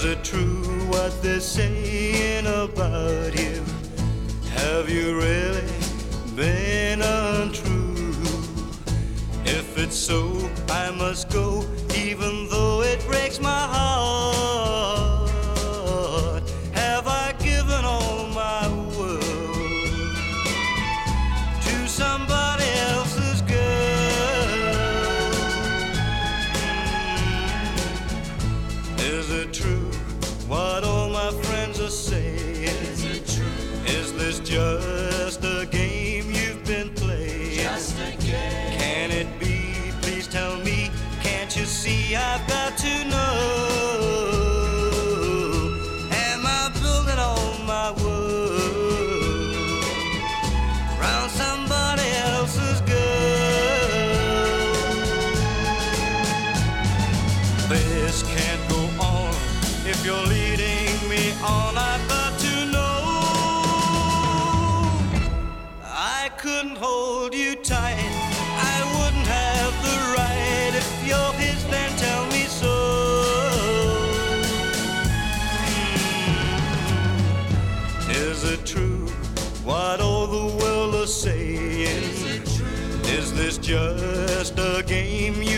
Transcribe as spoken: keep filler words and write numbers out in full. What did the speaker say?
Is it true what they're saying about you? Have you really been untrue? If it's so, I must go, even though it breaks my heart. Have I given all my world to somebody else's girl? Mm. Is it true what all my friends are saying? Is it true? Is this just a game you've been playing? Just a game. Can it be? Please tell me. Can't you see I've got to know? Am I building all my world around somebody else's girl? This can't go on. If you're leading me on, I've got to know. I couldn't hold you tight. I wouldn't have the right. If you're his, then tell me so. Mm. Is it true what all the world is saying? Is it true? Is this just a game you